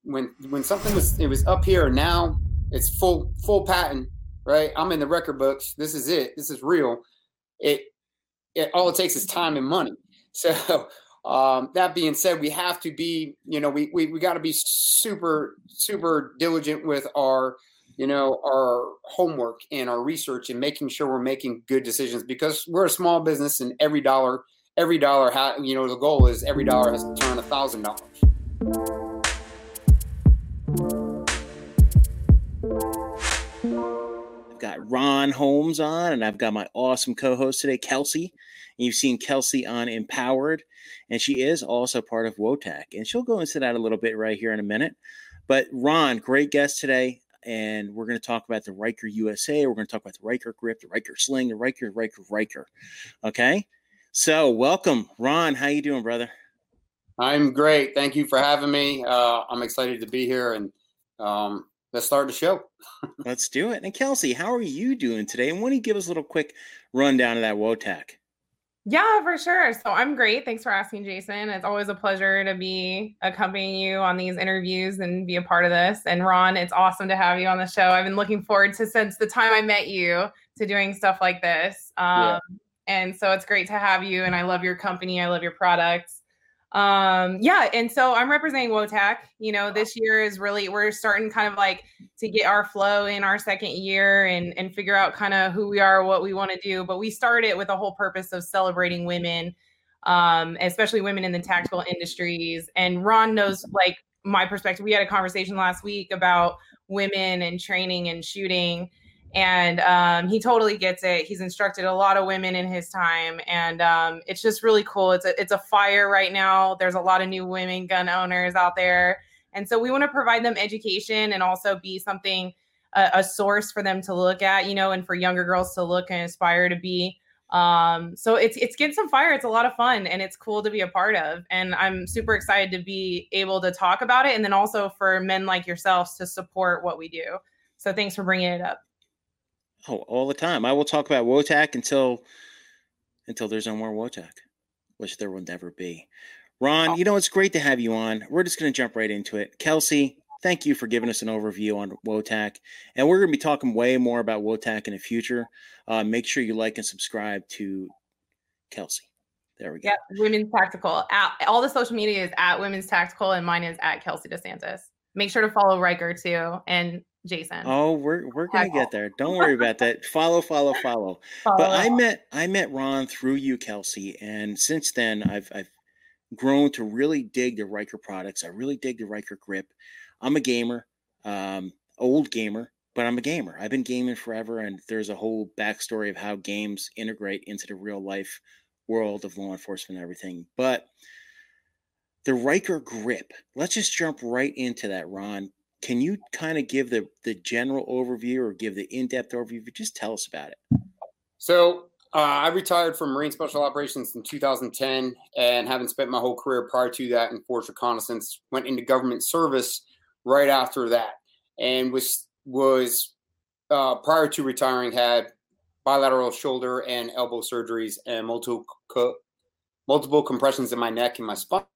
when something was up here, and now it's full patent, right? I'm in the record books. This is it. This is real. It all it takes is time and money. So that being said, we have to be, we got to be super diligent with our our homework and our research and making sure we're making good decisions, because we're a small business, and every dollar the goal is every dollar has to turn $1,000. I've got Ron Holmes on, and I've got my awesome co-host today, Kelsey. And you've seen Kelsey on Empowered, and she is also part of WOTAC, and she'll go into that a little bit right here in a minute. But Ron, great guest today, and we're going to talk about the Ryker USA. We're going to talk about the Ryker grip, the Ryker sling, the Ryker. Okay? So welcome, Ron. How you doing, brother? I'm great. Thank you for having me. I'm excited to be here, and let's start the show. Let's do it. And Kelsey, how are you doing today? And why don't you give us a little quick rundown of that WOTAC? Yeah, for sure. So I'm great. Thanks for asking, Jason. It's always a pleasure to be accompanying you on these interviews and be a part of this. And Ron, it's awesome to have you on the show. I've been looking forward to, since the time I met you, to doing stuff like this. And so it's great to have you. And I love your company. I love your products. And so I'm representing WOTAC. This year is really, we're starting kind of like to get our flow in our second year and figure out kind of who we are, what we want to do. But we started with the whole purpose of celebrating women, especially women in the tactical industries. And Ron knows like my perspective. We had a conversation last week about women and training and shooting. And he totally gets it. He's instructed a lot of women in his time. And it's just really cool. It's a fire right now. There's a lot of new women gun owners out there. And so we want to provide them education and also be something, a source for them to look at, and for younger girls to look and aspire to be. So it's getting some fire. It's a lot of fun, and it's cool to be a part of. And I'm super excited to be able to talk about it. And then also for men like yourselves to support what we do. So thanks for bringing it up. Oh, all the time. I will talk about WOTAC until there's no more WOTAC, which there will never be. Ron, it's great to have you on. We're just going to jump right into it. Kelsey, thank you for giving us an overview on WOTAC. And we're going to be talking way more about WOTAC in the future. Make sure you like and subscribe to Kelsey. There we go. Yeah, Women's Tactical. All the social media is at Women's Tactical, and mine is at Kelsey DeSantis. Make sure to follow Ryker too, and Jason. Oh, we're going to get there. Don't worry about that. Follow. But I met Ron through you, Kelsey, and since then I've grown to really dig the Ryker products. I really dig the Ryker grip. I'm a gamer, old gamer, but I'm a gamer. I've been gaming forever, and there's a whole backstory of how games integrate into the real life world of law enforcement and everything. But the Ryker grip, let's just jump right into that, Ron. Can you kind of give the general overview or give the in-depth overview? Just tell us about it. So I retired from Marine Special Operations in 2010, and having spent my whole career prior to that in Force Reconnaissance, went into government service right after that, and was prior to retiring, had bilateral shoulder and elbow surgeries and multiple compressions in my neck and my spine.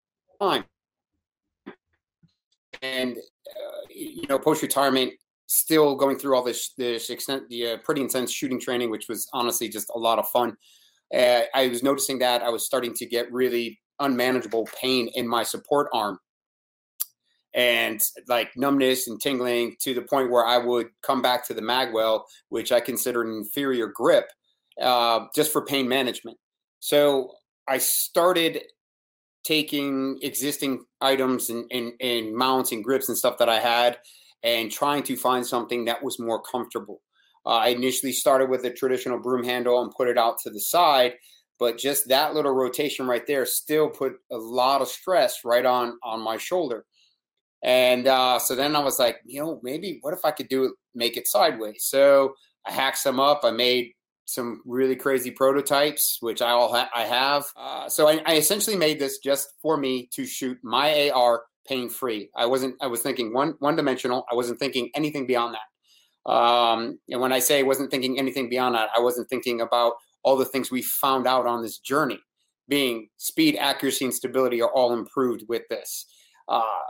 And post-retirement, still going through all this pretty intense shooting training, which was honestly just a lot of fun. I was noticing that I was starting to get really unmanageable pain in my support arm, and like numbness and tingling to the point where I would come back to the Magwell, which I consider an inferior grip, just for pain management. So I started taking existing items and mounts and grips and stuff that I had and trying to find something that was more comfortable. I initially started with a traditional broom handle and put it out to the side, but just that little rotation right there still put a lot of stress right on my shoulder. And so then I was like, maybe what if I could make it sideways? So I hacked some up. I made some really crazy prototypes, which I have. So I essentially made this just for me to shoot my AR pain-free. I was thinking one-dimensional. I wasn't thinking anything beyond that. And when I say I wasn't thinking anything beyond that, I wasn't thinking about all the things we found out on this journey, being speed, accuracy, and stability are all improved with this.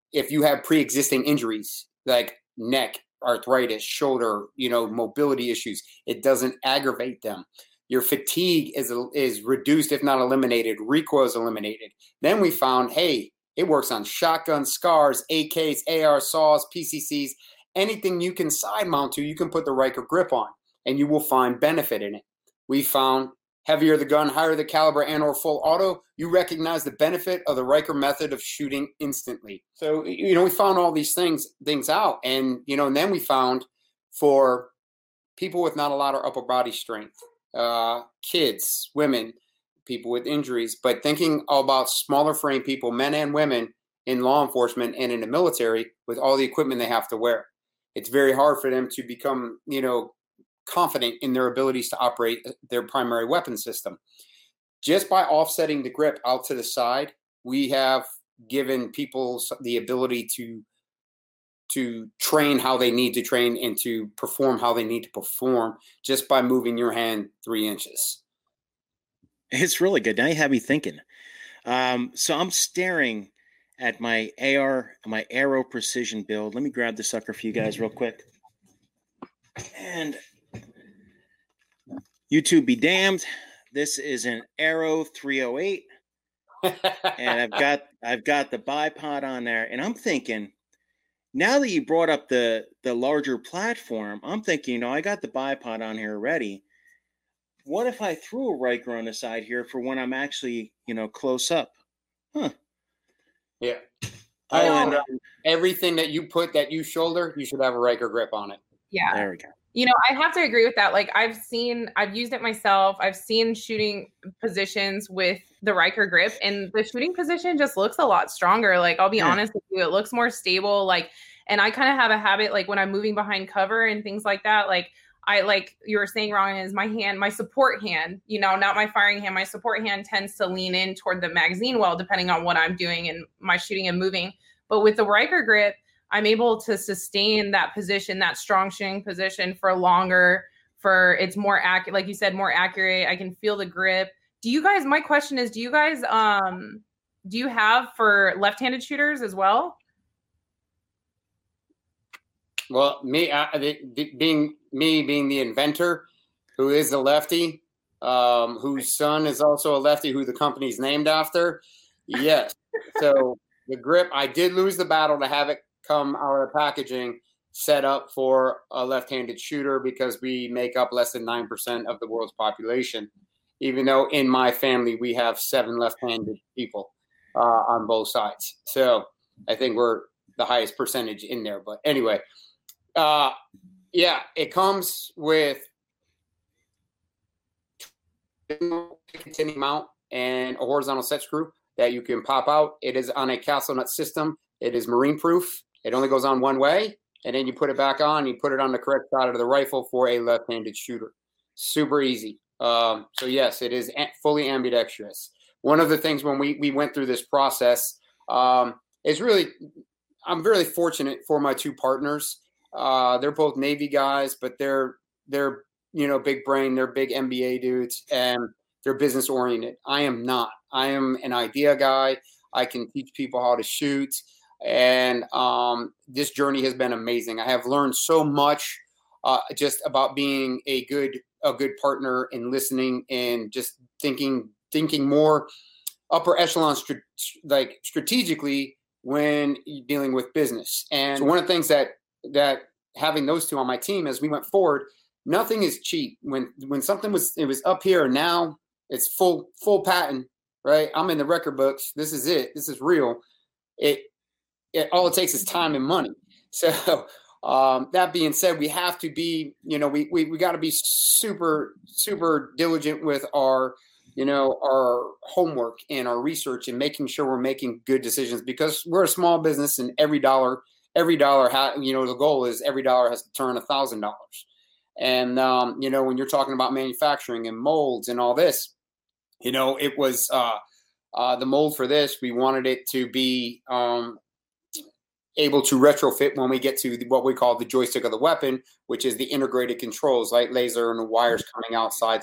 if you have pre-existing injuries like neck, arthritis, shoulder, mobility issues, it doesn't aggravate them. Your fatigue is reduced, if not eliminated. Recoil is eliminated. Then we found, hey, it works on shotguns, SCARs, AKs, AR, saws, PCCs, anything you can side mount to, you can put the Ryker grip on, and you will find benefit in it. We found heavier the gun, higher the caliber, and or full auto, you recognize the benefit of the Ryker method of shooting instantly. So, we found all these things out. And, and then we found for people with not a lot of upper body strength, kids, women, people with injuries, but thinking about smaller frame people, men and women in law enforcement and in the military with all the equipment they have to wear. It's very hard for them to become, confident in their abilities to operate their primary weapon system. Just by offsetting the grip out to the side, we have given people the ability to train how they need to train and to perform how they need to perform just by moving your hand 3 inches. It's really good. Now you have me thinking. So I'm staring at my Aero Precision build. Let me grab the sucker for you guys real quick. And YouTube be damned. This is an Aero 308. And I've got the bipod on there. And I'm thinking, now that you brought up the larger platform, I'm thinking, I got the bipod on here already. What if I threw a Ryker on the side here for when I'm actually, close up? Huh. Yeah. And everything that you shoulder, you should have a Ryker grip on it. Yeah. There we go. I have to agree with that. Like I've used it myself. I've seen shooting positions with the Ryker grip, and the shooting position just looks a lot stronger. Like I'll be honest with you, it looks more stable. Like, and I kind of have a habit, like when I'm moving behind cover and things like that, like you were saying, Ron, is my support hand, not my firing hand. My support hand tends to lean in toward the magazine well, depending on what I'm doing and my shooting and moving. But with the Ryker grip, I'm able to sustain that position, that strong shooting position for longer, it's more accurate. Like you said, more accurate. I can feel the grip. My question is, do you guys, do you have for left-handed shooters as well? Well, being the inventor, who is a lefty, whose son is also a lefty, who the company's named after. Yes. So the grip, I did lose the battle to have it come out of packaging set up for a left-handed shooter because we make up less than 9% of the world's population, even though in my family we have 7 left-handed people on both sides. So I think we're the highest percentage in there. But anyway, it comes with a continuing mount and a horizontal set screw that you can pop out. It is on a castle nut system. It is marine proof. It only goes on one way, and then you put it back on. You put it on the correct side of the rifle for a left-handed shooter. Super easy. So yes, it is fully ambidextrous. One of the things when we went through this process is really, I'm really fortunate for my 2 partners. They're both Navy guys, but they're big brain. They're big MBA dudes, and they're business oriented. I am not. I am an idea guy. I can teach people how to shoot. And this journey has been amazing. I have learned so much just about being a good partner and listening and just thinking more upper echelon strategically when dealing with business. And so one of the things that having those 2 on my team as we went forward, nothing is cheap. When something was up here, now it's full patent, right? I'm in the record books. This is it. This is real. All it takes is time and money. So that being said, we have to be, we got to be super, super diligent with our homework and our research and making sure we're making good decisions, because we're a small business and every dollar, the goal is every dollar has to turn $1,000. And, when you're talking about manufacturing and molds and all this, it was the mold for this, we wanted it to be able to retrofit when we get to what we call the joystick of the weapon, which is the integrated controls, like laser and the wires coming outside.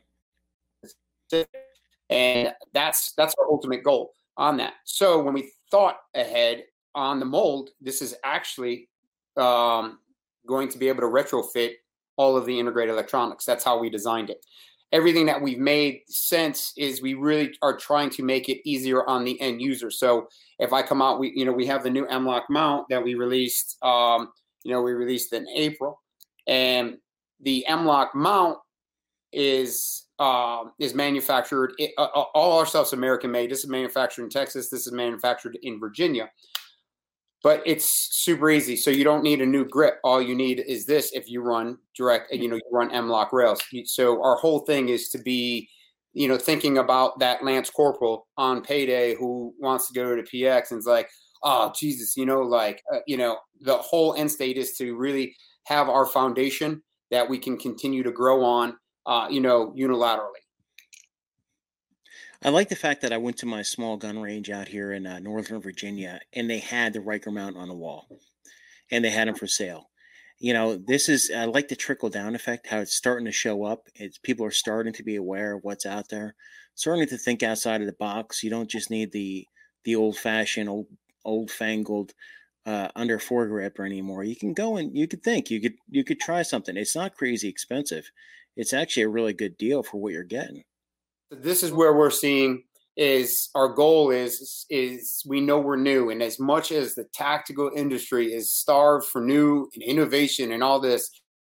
And that's our ultimate goal on that. So when we thought ahead on the mold. This is actually going to be able to retrofit all of the integrated electronics. That's how we designed it. Everything that we've made since is we really are trying to make it easier on the end user. So if I come out, we have the new M-LOK mount that we released, we released in April, and the M-LOK mount is manufactured. All our stuff's American made. This is manufactured in Texas. This is manufactured in Virginia. But it's super easy. So you don't need a new grip. All you need is this if you run direct, you run M-LOK rails. So our whole thing is to be, thinking about that Lance Corporal on payday who wants to go to PX and is like, oh, Jesus, the whole end state is to really have our foundation that we can continue to grow on, unilaterally. I like the fact that I went to my small gun range out here in Northern Virginia, and they had the Riker mount on the wall, and they had them for sale. I like the trickle down effect, how it's starting to show up. People are starting to be aware of what's out there, starting to think outside of the box. You don't just need the old fashioned, old fangled under foregrip anymore. You can go and you could think you could try something. It's not crazy expensive. It's actually a really good deal for what you're getting. This is where we're seeing is our goal is we know we're new, and as much as the tactical industry is starved for new and innovation and all this,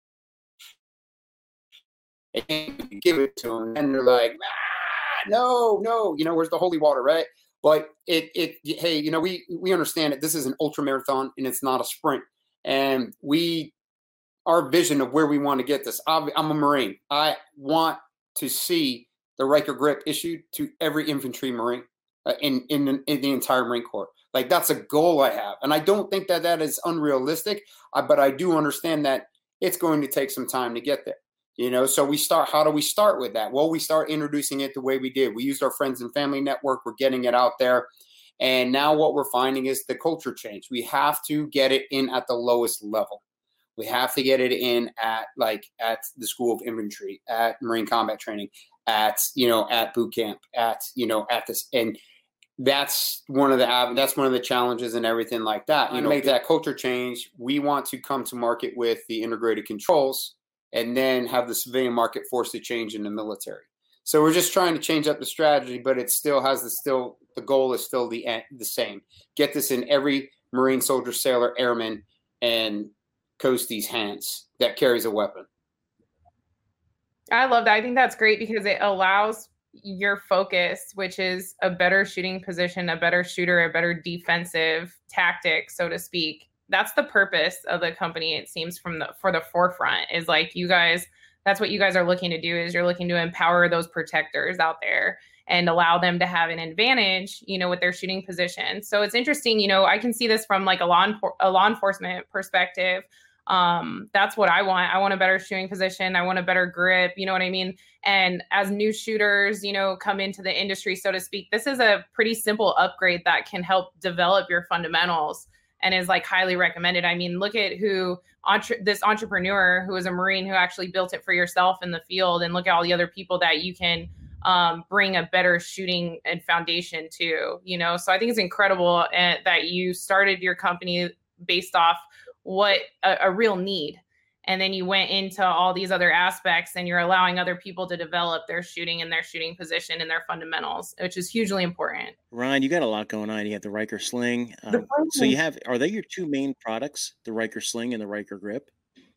and you give it to them and they're like, no, where's the holy water, right? But hey, we understand that this is an ultra marathon and it's not a sprint, and our vision of where we want to get this. I'm a Marine. I want to see the Riker grip issued to every infantry Marine in the entire Marine Corps. Like, that's a goal I have. And I don't think that is unrealistic, but I do understand that it's going to take some time to get there. So how do we start with that? Well, we start introducing it the way we did. We used our friends and family network. We're getting it out there. And now what we're finding is the culture change. We have to get it in at the lowest level. We have to get it in at the School of Infantry, at Marine Combat Training, at boot camp, at this, and that's one of the challenges and everything like that. Make that culture change. We want to come to market with the integrated controls, and then have the civilian market force to change in the military. So we're just trying to change up the strategy, but it still has the goal is still the same. Get this in every Marine, soldier, sailor, airman, and coastie's hands that carries a weapon. I love that. I think that's great because it allows your focus, which is a better shooting position, a better shooter, a better defensive tactic, so to speak. That's the purpose of the company, it seems, for the forefront, is like, you guys, that's what you guys are looking to do, is you're looking to empower those protectors out there and allow them to have an advantage, with their shooting position. So it's interesting, I can see this from like a law enforcement perspective. That's what I want. I want a better shooting position. I want a better grip. You know what I mean? And as new shooters, come into the industry, so to speak, this is a pretty simple upgrade that can help develop your fundamentals and is like highly recommended. I mean, look at this entrepreneur who is a Marine who actually built it for yourself in the field, and look at all the other people that you can bring a better shooting and foundation to, So I think it's incredible that you started your company based off what a real need. And then you went into all these other aspects, and you're allowing other people to develop their shooting and their shooting position and their fundamentals, which is hugely important. Ryan, you got a lot going on. You have the Riker Sling. So are they your two main products, the Riker Sling and the Riker Grip?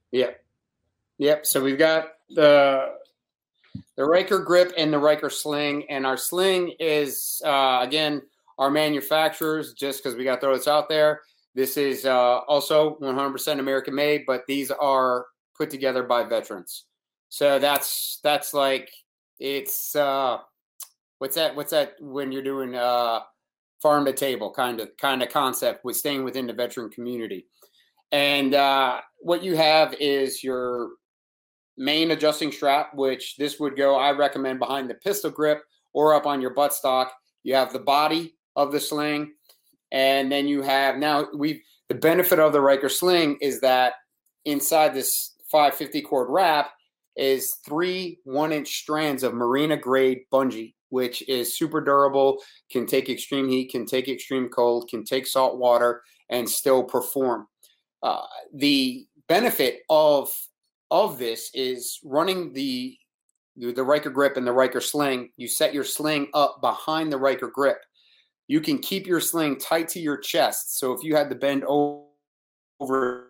Yep. So we've got the Riker Grip and the Riker Sling, and our sling is, again, our manufacturers, just because we got to throw this out there. This is also 100% American made, but these are put together by veterans. So that's like, it's what's that when you're doing farm to table kind of concept with staying within the veteran community. And what you have is your main adjusting strap, which this would go, I recommend, behind the pistol grip or up on your buttstock. You have the body of the sling. And then you have the benefit of the Riker Sling is that inside this 550 cord wrap is 3 1-inch strands of Marina grade bungee, which is super durable, can take extreme heat, can take extreme cold, can take salt water, and still perform. The benefit of this is running the Ryker grip and the Ryker sling. You set your sling up behind the Ryker grip. You can keep your sling tight to your chest. So if you had to bend over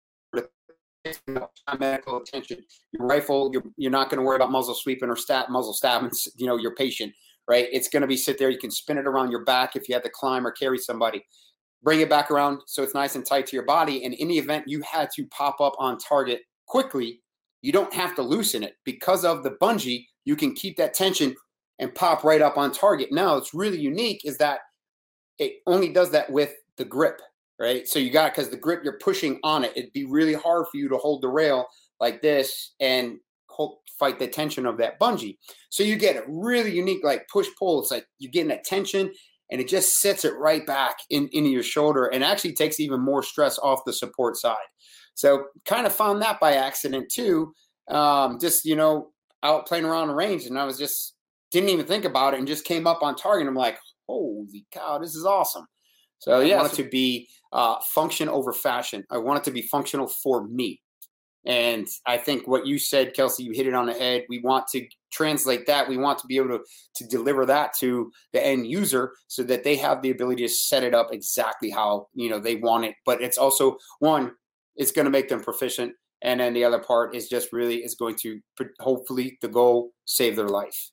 medical attention, your rifle, you're not going to worry about muzzle sweeping or muzzle stabbing, your patient, right? It's going to be sit there. You can spin it around your back if you had to climb or carry somebody. Bring it back around so it's nice and tight to your body. And in the event you had to pop up on target quickly, you don't have to loosen it. Because of the bungee, you can keep that tension and pop right up on target. Now, it's really unique is that it only does that with the grip, right? So because the grip, you're pushing on it. It'd be really hard for you to hold the rail like this and fight the tension of that bungee. So you get a really unique, like push-pull. It's like you're getting that tension, and it just sets it right back into your shoulder and actually takes even more stress off the support side. So kind of found that by accident too. Just, out playing around the range, and I was just didn't even think about it and just came up on target. I'm like, holy cow, this is awesome. So yeah, I want it to be function over fashion. I want it to be functional for me. And I think what you said, Kelsey, you hit it on the head. We want to translate that. We want to be able to deliver that to the end user so that they have the ability to set it up exactly how, they want it. But it's also, one, it's going to make them proficient. And then the other part is just really is going to, hopefully, the goal, save their life.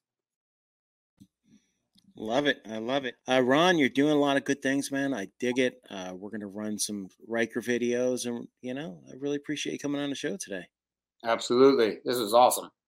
Love it. I love it. Ron, you're doing a lot of good things, man. I dig it. We're going to run some Ryker videos, and, I really appreciate you coming on the show today. Absolutely. This is awesome.